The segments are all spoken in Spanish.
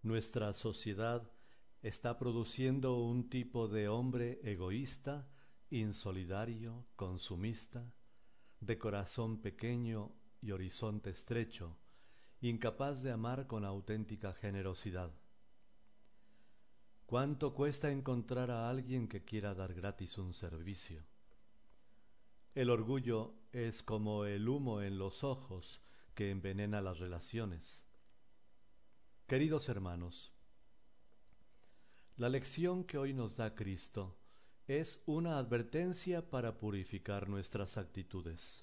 Nuestra sociedad está produciendo un tipo de hombre egoísta, insolidario, consumista, de corazón pequeño y horizonte estrecho, incapaz de amar con auténtica generosidad. ¿Cuánto cuesta encontrar a alguien que quiera dar gratis un servicio? El orgullo es como el humo en los ojos que envenena las relaciones. Queridos hermanos, la lección que hoy nos da Cristo es una advertencia para purificar nuestras actitudes.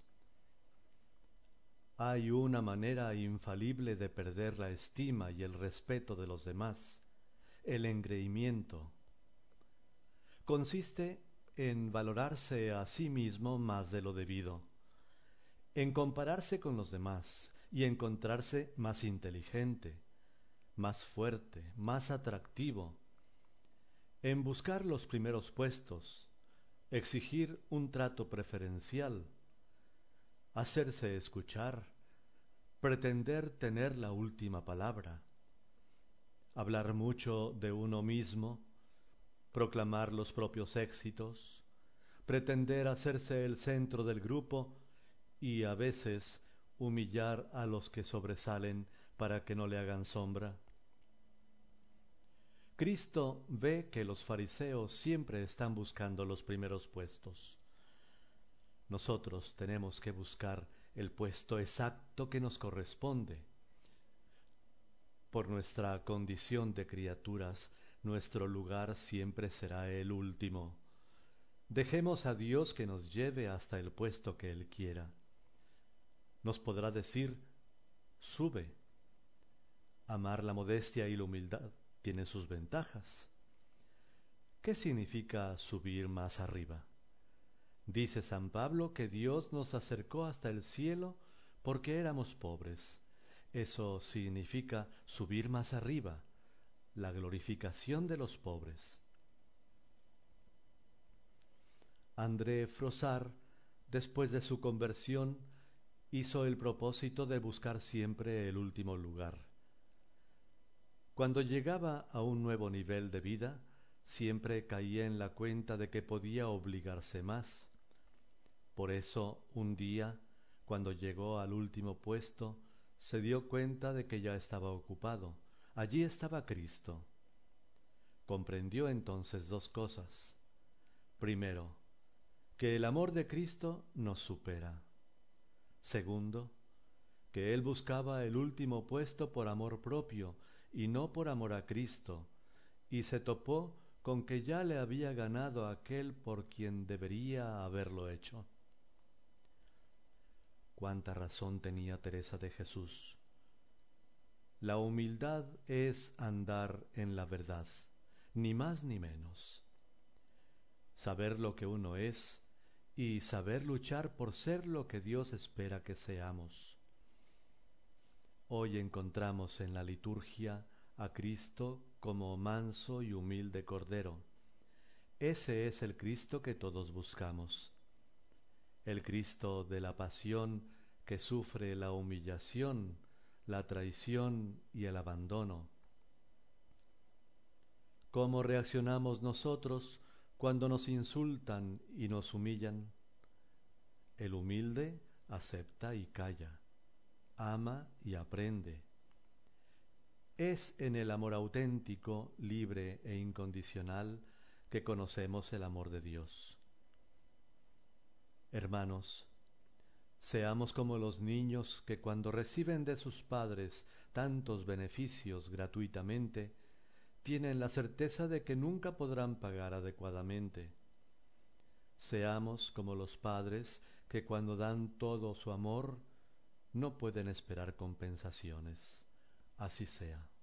Hay una manera infalible de perder la estima y el respeto de los demás, el engreimiento. Consiste en valorarse a sí mismo más de lo debido, en compararse con los demás y encontrarse más inteligente, más fuerte, más atractivo, en buscar los primeros puestos, exigir un trato preferencial, hacerse escuchar, pretender tener la última palabra, hablar mucho de uno mismo, proclamar los propios éxitos, pretender hacerse el centro del grupo y a veces humillar a los que sobresalen para que no le hagan sombra. Cristo ve que los fariseos siempre están buscando los primeros puestos. Nosotros tenemos que buscar el puesto exacto que nos corresponde. Por nuestra condición de criaturas, nuestro lugar siempre será el último. Dejemos a Dios que nos lleve hasta el puesto que Él quiera. Nos podrá decir, sube. Amar la modestia y la humildad tiene sus ventajas. ¿Qué significa subir más arriba? Dice San Pablo que Dios nos acercó hasta el cielo porque éramos pobres. Eso significa subir más arriba, la glorificación de los pobres. André Froissart, después de su conversión, hizo el propósito de buscar siempre el último lugar. Cuando llegaba a un nuevo nivel de vida, siempre caía en la cuenta de que podía obligarse más. Por eso, un día, cuando llegó al último puesto, se dio cuenta de que ya estaba ocupado. Allí estaba Cristo. Comprendió entonces dos cosas. Primero, que el amor de Cristo nos supera. Segundo, que Él buscaba el último puesto por amor propio y no por amor a Cristo, y se topó con que ya le había ganado aquel por quien debería haberlo hecho. Cuánta razón tenía Teresa de Jesús. La humildad es andar en la verdad, ni más ni menos. Saber lo que uno es y saber luchar por ser lo que Dios espera que seamos. Hoy encontramos en la liturgia a Cristo como manso y humilde Cordero. Ese es el Cristo que todos buscamos. El Cristo de la pasión que sufre la humillación, la traición y el abandono. ¿Cómo reaccionamos nosotros cuando nos insultan y nos humillan? El humilde acepta y calla, ama y aprende. Es en el amor auténtico, libre e incondicional que conocemos el amor de Dios. Hermanos, seamos como los niños que cuando reciben de sus padres tantos beneficios gratuitamente, tienen la certeza de que nunca podrán pagar adecuadamente. Seamos como los padres que cuando dan todo su amor, no pueden esperar compensaciones. Así sea.